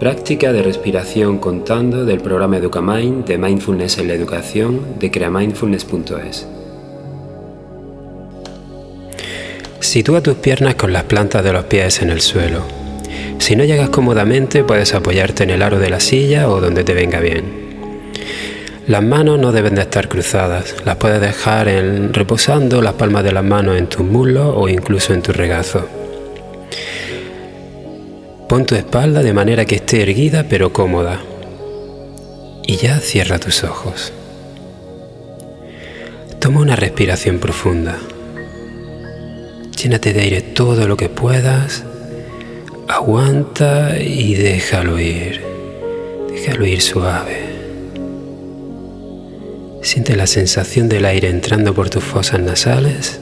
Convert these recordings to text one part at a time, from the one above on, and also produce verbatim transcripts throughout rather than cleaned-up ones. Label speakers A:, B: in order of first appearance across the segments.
A: Práctica de respiración contando del programa EducaMind de Mindfulness en la Educación de crea mindfulness punto es. Sitúa tus piernas con las plantas de los pies en el suelo. Si no llegas cómodamente, puedes apoyarte en el aro de la silla o donde te venga bien. Las manos no deben de estar cruzadas, las puedes dejar en, reposando las palmas de las manos en tus muslos o incluso en tu regazo. Pon tu espalda de manera que esté erguida pero cómoda. Y ya cierra tus ojos. Toma una respiración profunda. Llénate de aire todo lo que puedas. Aguanta y déjalo ir. Déjalo ir suave. Siente la sensación del aire entrando por tus fosas nasales.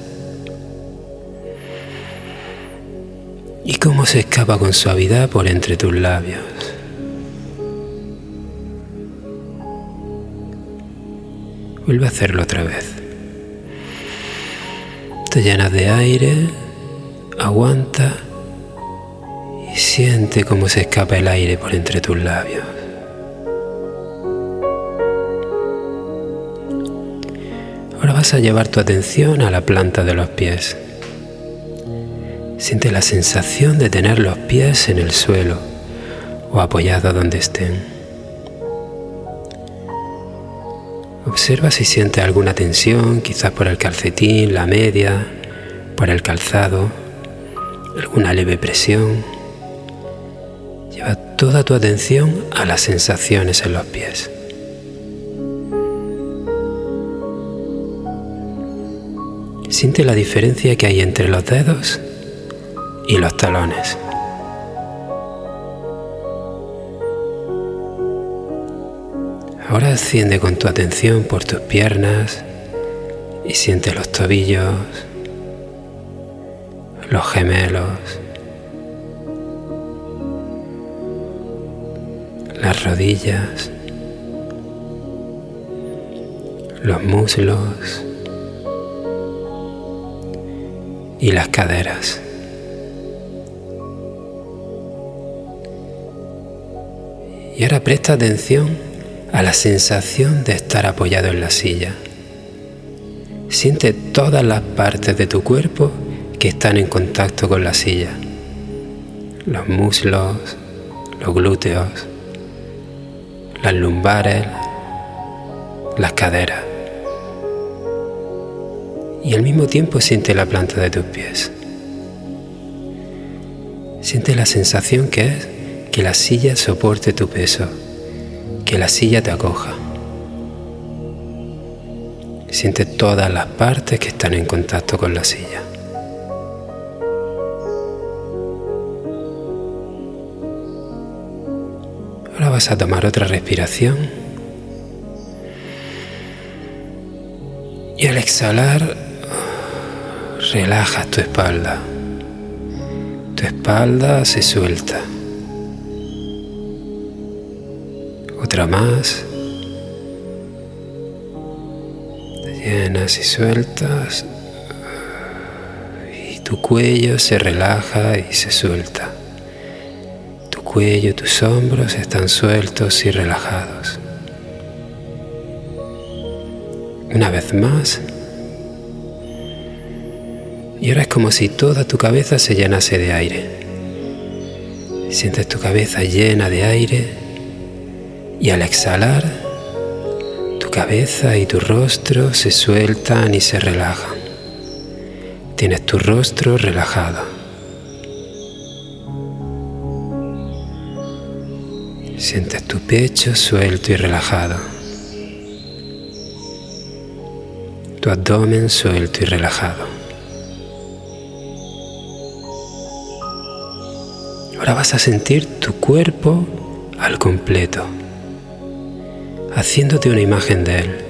A: Y cómo se escapa con suavidad por entre tus labios. Vuelve a hacerlo otra vez. Te llenas de aire, aguanta y siente cómo se escapa el aire por entre tus labios. Ahora vas a llevar tu atención a la planta de los pies. Siente la sensación de tener los pies en el suelo o apoyados donde estén. Observa si sientes alguna tensión, quizás por el calcetín, la media, por el calzado, alguna leve presión. Lleva toda tu atención a las sensaciones en los pies. Siente la diferencia que hay entre los dedos y los talones. Ahora asciende con tu atención por tus piernas y siente los tobillos, los gemelos, las rodillas, los muslos y las caderas. Y ahora presta atención a la sensación de estar apoyado en la silla. Siente todas las partes de tu cuerpo que están en contacto con la silla. Los muslos, los glúteos, las lumbares, las caderas. Y al mismo tiempo siente la planta de tus pies. Siente la sensación que es que la silla soporte tu peso, que la silla te acoja. Siente todas las partes que están en contacto con la silla. Ahora vas a tomar otra respiración. Y al exhalar, relajas tu espalda. Tu espalda se suelta. Otra más. Te llenas y sueltas. Y tu cuello se relaja y se suelta. Tu cuello y tus hombros están sueltos y relajados. Una vez más. Y ahora es como si toda tu cabeza se llenase de aire. Sientes tu cabeza llena de aire. Y al exhalar, tu cabeza y tu rostro se sueltan y se relajan. Tienes tu rostro relajado. Sientes tu pecho suelto y relajado. Tu abdomen suelto y relajado. Ahora vas a sentir tu cuerpo al completo, haciéndote una imagen de él.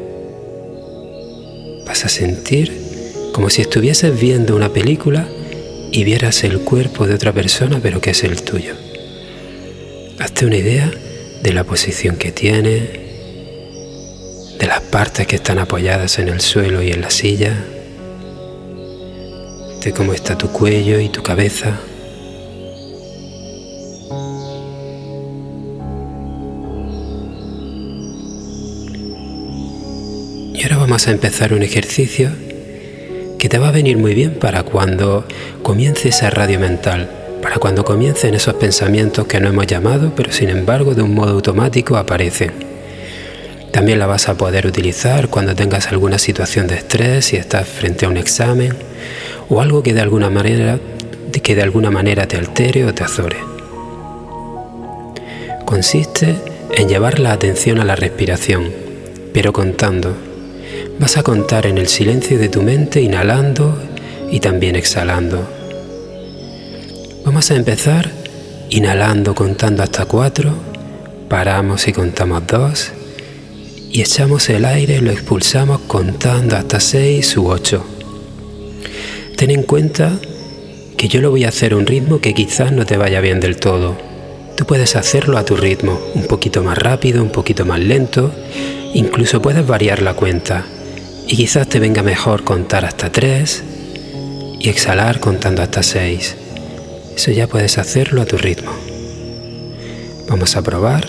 A: Vas a sentir como si estuvieses viendo una película y vieras el cuerpo de otra persona, pero que es el tuyo. Hazte una idea de la posición que tiene, de las partes que están apoyadas en el suelo y en la silla, de cómo está tu cuello y tu cabeza. vamos a empezar un ejercicio que te va a venir muy bien para cuando comience esa radio mental, para cuando comiencen esos pensamientos que no hemos llamado, pero sin embargo de un modo automático aparecen. También la vas a poder utilizar cuando tengas alguna situación de estrés, si estás frente a un examen o algo que de alguna manera, que de alguna manera te altere o te azore. Consiste en llevar la atención a la respiración, pero contando. Vas a contar en el silencio de tu mente, inhalando y también exhalando. Vamos a empezar inhalando, contando hasta cuatro, paramos y contamos dos, y echamos el aire y lo expulsamos contando hasta seis u ocho. Ten en cuenta que yo lo voy a hacer a un ritmo que quizás no te vaya bien del todo. Tú puedes hacerlo a tu ritmo, un poquito más rápido, un poquito más lento, incluso puedes variar la cuenta. Y quizás te venga mejor contar hasta tres y exhalar contando hasta seis. Eso ya puedes hacerlo a tu ritmo. Vamos a probar.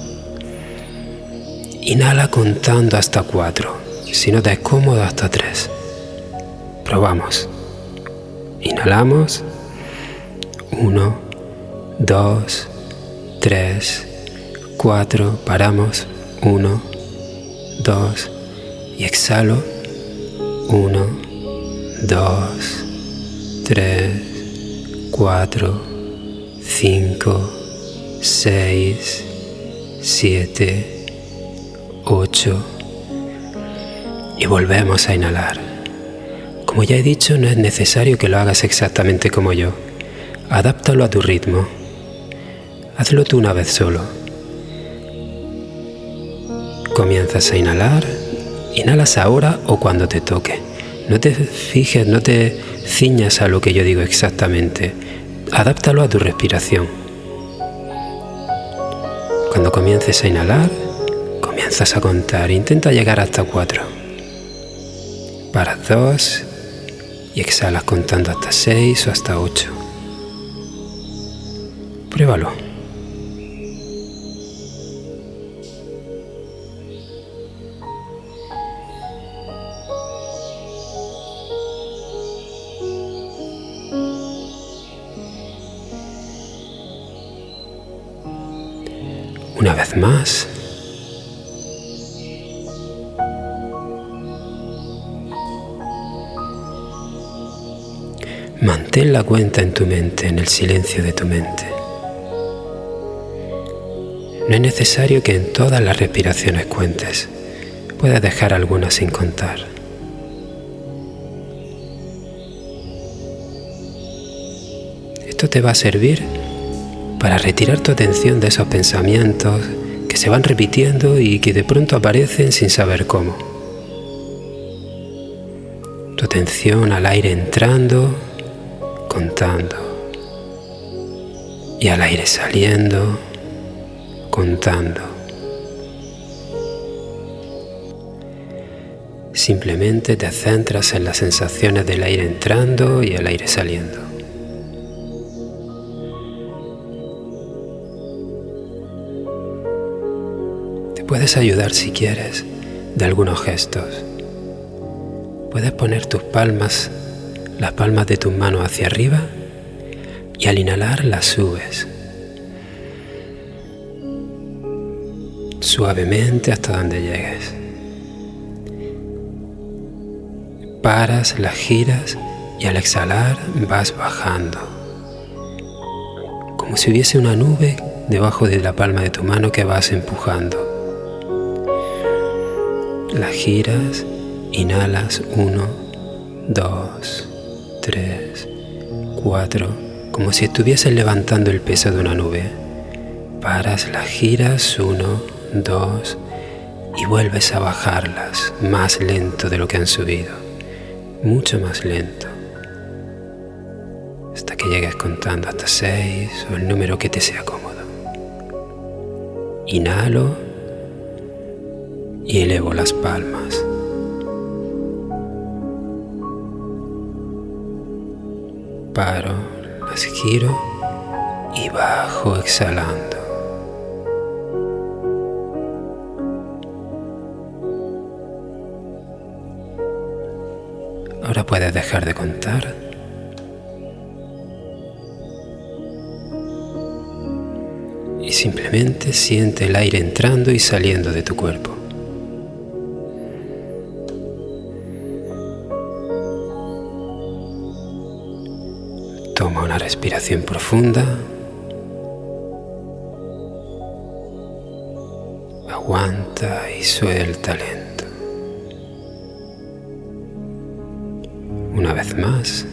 A: Inhala contando hasta cuatro. Si no te es cómodo, hasta tres. Probamos. Inhalamos. Uno, dos, tres, cuatro. Paramos. Uno, dos. Y exhalo. Uno, dos, tres, cuatro, cinco, seis, siete, ocho. Y volvemos a inhalar. Como ya he dicho, no es necesario que lo hagas exactamente como yo. Adáptalo a tu ritmo. Hazlo tú una vez solo. Comienzas a inhalar. Inhalas ahora o cuando te toque. No te fijes, no te ciñas a lo que yo digo exactamente. Adáptalo a tu respiración. Cuando comiences a inhalar, comienzas a contar. Intenta llegar hasta cuatro. Paras dos y exhalas contando hasta seis o hasta ocho. Pruébalo. Una vez más. Mantén la cuenta en tu mente, en el silencio de tu mente. No es necesario que en todas las respiraciones cuentes. Puedes dejar algunas sin contar. Esto te va a servir para retirar tu atención de esos pensamientos que se van repitiendo y que de pronto aparecen sin saber cómo. Tu atención al aire entrando, contando, y al aire saliendo, contando. Simplemente te centras en las sensaciones del aire entrando y el aire saliendo. Puedes ayudar si quieres de algunos gestos. Puedes poner tus palmas, las palmas de tus manos hacia arriba y al inhalar las subes suavemente hasta donde llegues. Paras, las giras y al exhalar vas bajando, como si hubiese una nube debajo de la palma de tu mano que vas empujando. Las giras, inhalas uno, dos, tres, cuatro, como si estuvieses levantando el peso de una nube. Paras las giras, uno, dos, y vuelves a bajarlas más lento de lo que han subido, mucho más lento, hasta que llegues contando hasta seis o el número que te sea cómodo. Inhalo y elevo las palmas. Paro, las giro y bajo exhalando. Ahora puedes dejar de contar. Y simplemente siente el aire entrando y saliendo de tu cuerpo. Toma una respiración profunda. Aguanta y suelta lento. Una vez más.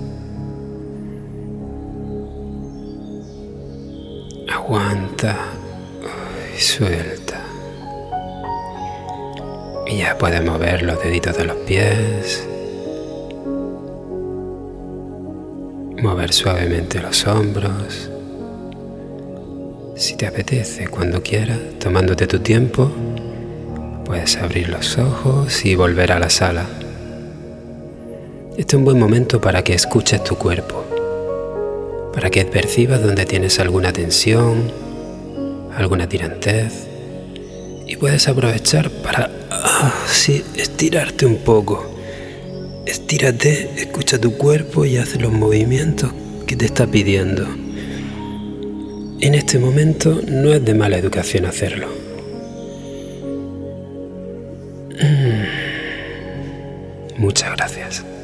A: Aguanta y suelta. Y ya puedes mover los deditos de los pies. Mover suavemente los hombros. Si te apetece, cuando quieras, tomándote tu tiempo, puedes abrir los ojos y volver a la sala. Este es un buen momento para que escuches tu cuerpo, para que percibas donde tienes alguna tensión, alguna tirantez, y puedes aprovechar para ah, sí, estirarte un poco. Estírate, escucha tu cuerpo y haz los movimientos que te está pidiendo. En este momento no es de mala educación hacerlo. Muchas gracias.